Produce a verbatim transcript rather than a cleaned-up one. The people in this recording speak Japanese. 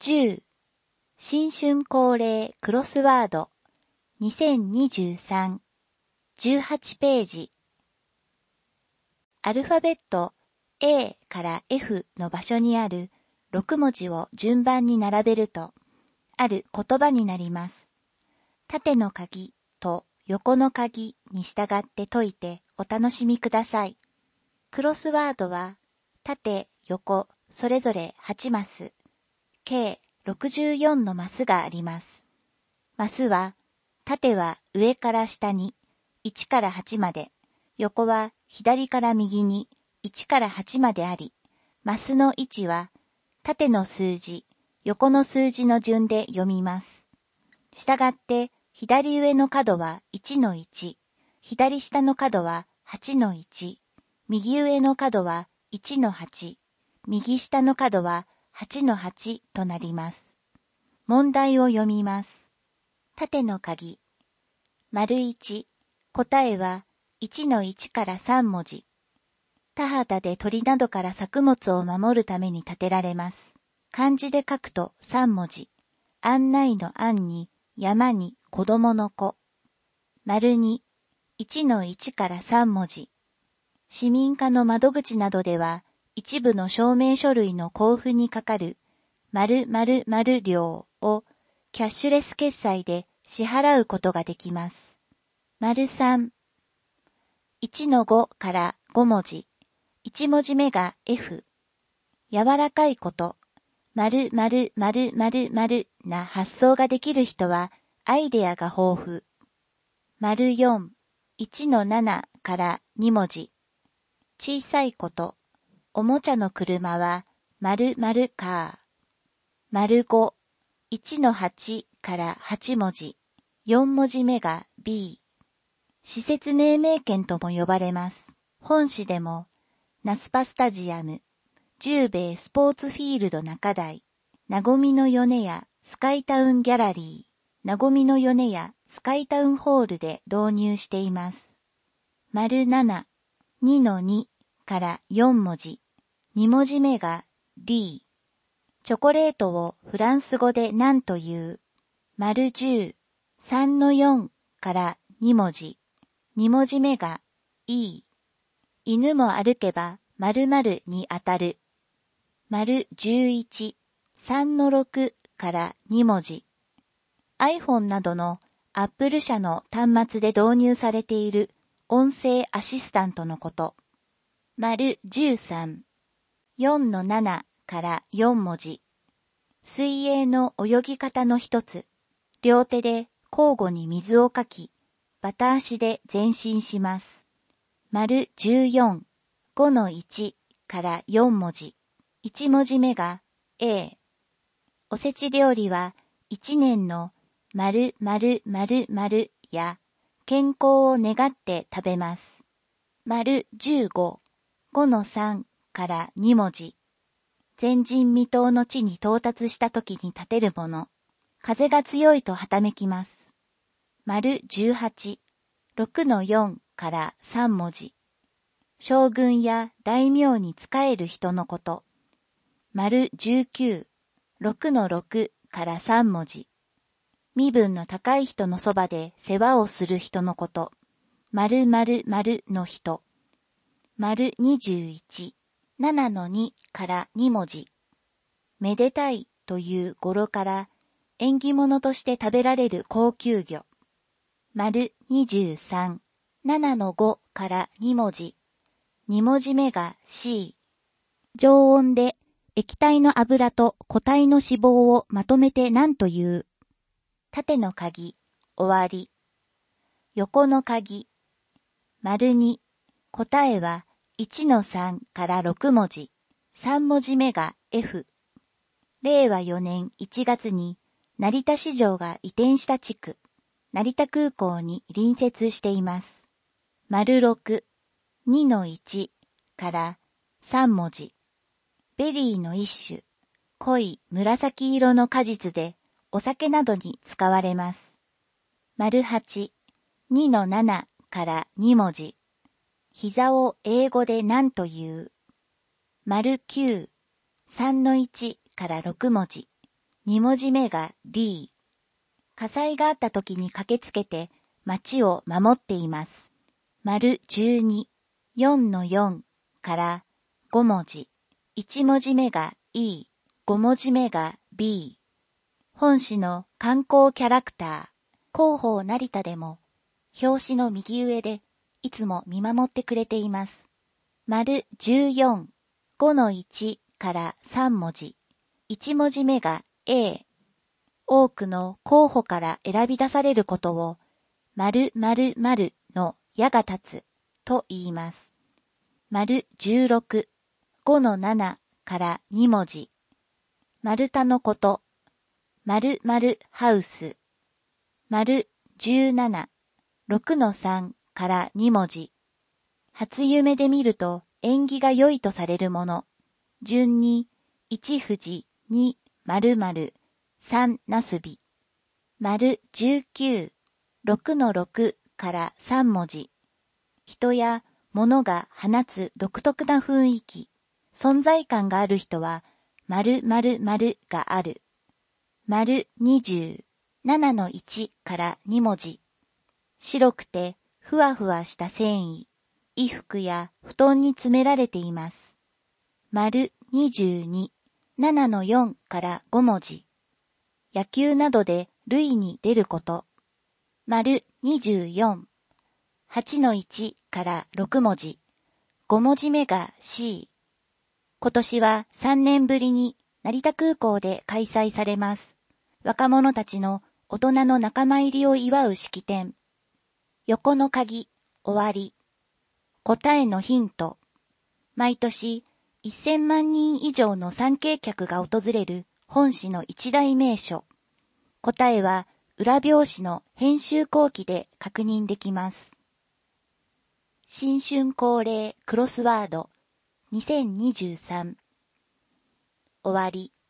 じゅう新春恒例クロスワードにせんにじゅうさん じゅうはちページ。アルファベット A から F の場所にあるろく文字を順番に並べると、ある言葉になります。縦の鍵と横の鍵に従って解いてお楽しみください。クロスワードは縦、横、それぞれはちマス、計ろくじゅうよんのマスがあります。マスは、縦は上から下にいちからはちまで、横は左から右にいちからはちまであり、マスの位置は縦の数字、横の数字の順で読みます。したがって左上の角はいちのいち、左下の角ははちのいち、右上の角はいちのはち、右下の角ははちのはちとなります。問題を読みます。縦の鍵。丸いち、答えはいちのいちからさん文字。田畑で鳥などから作物を守るために建てられます。漢字で書くとさん文字。案内の案に山に子供の子。丸に、いちのいちからさん文字。市民課の窓口などでは一部の証明書類の交付にかかる〇〇〇料をキャッシュレス決済で支払うことができます。丸さん、いちのごからご文字。いち文字目が F。柔らかいこと、〇〇〇〇〇な発想ができる人はアイデアが豊富。丸よん、いちのななからに文字。小さいこと、おもちゃの車は〇〇カー。丸ご、いちのはちからはち文字。よん文字目が B。施設命名権とも呼ばれます。本市でも、ナスパスタジアム、十兵衛スポーツフィールド中台、なごみの米屋スカイタウンギャラリー、なごみの米屋スカイタウンホールで導入しています。丸なな、にのにからよん文字。に文字目が D。チョコレートをフランス語で何という。丸じゅう、さんのよんからに文字。に文字目が E。犬も歩けば〇〇に当たる。丸じゅういち、さんのろくからに文字。iPhone などの Apple 社の端末で導入されている音声アシスタントのこと。丸じゅうさん、よんのななからよん文字。水泳の泳ぎ方の一つ。両手で交互に水をかき、バタ足で前進します。丸じゅうよん、ごのいちからよん文字。いち文字目が A。おせち料理はいちねんの〇〇〇〇や健康を願って食べます。丸じゅうご、ごのさんからに文字。前人未到の地に到達した時に立てるもの。風が強いとはためきます。丸じゅうはち、ろくのよんからさん文字。将軍や大名に仕える人のこと。丸じゅうきゅう、ろくのろくからさん文字。身分の高い人のそばで世話をする人のこと。〇〇〇の人。丸にじゅういち、ななのにからに文字。めでたいという語呂から縁起物として食べられる高級魚。丸にじゅうさん、ななのごからに文字。に文字目が C。常温で液体の油と固体の脂肪をまとめて何という。縦の鍵、終わり。横の鍵。丸に、答えはいちのさんからろく文字。さん文字目が F。れいわよねんいちがつに成田市場が移転した地区、成田空港に隣接しています。丸ろく、にのいちからさん文字。ベリーの一種、濃い紫色の果実でお酒などに使われます。丸はち、にのななからに文字。膝を英語で何という。丸きゅう、さんのいちからろく文字。 に文字目が D。火災があった時に駆けつけて町を守っています。丸じゅうに、よんのよんからご文字。いち文字目が E、ご文字目が B。本誌の観光キャラクター、広報成田でも、表紙の右上でいつも見守ってくれています。丸じゅうよん、ごのいちからさん文字。いち文字目が A。多くの候補から選び出されることを、〇〇〇の矢が立つと言います。丸じゅうろく、ごのななからに文字。丸太のこと、〇〇ハウス。丸じゅうなな、ろくのさんからに文字。初夢で見ると縁起が良いとされるもの。順に、いち富士、に〇〇、さんなすび。丸じゅうきゅう、ろくのろくからさん文字。人や物が放つ独特な雰囲気、存在感がある人は、〇〇〇がある。丸にじゅう、ななのいちからに文字。白くてふわふわした繊維、衣服や布団に詰められています。丸にじゅうに、ななのよんからご文字。野球などで塁に出ること。丸にじゅうよん、はちのいちからろく文字。ご文字目が C。今年はさんねんぶりに成田空港で開催されます。若者たちの大人の仲間入りを祝う式典。横の鍵、終わり。答えのヒント。毎年せんまん人以上の参詣客が訪れる本市の一大名所。答えは裏表紙の編集後期で確認できます。新春恒例クロスワードにせんにじゅうさん。終わり。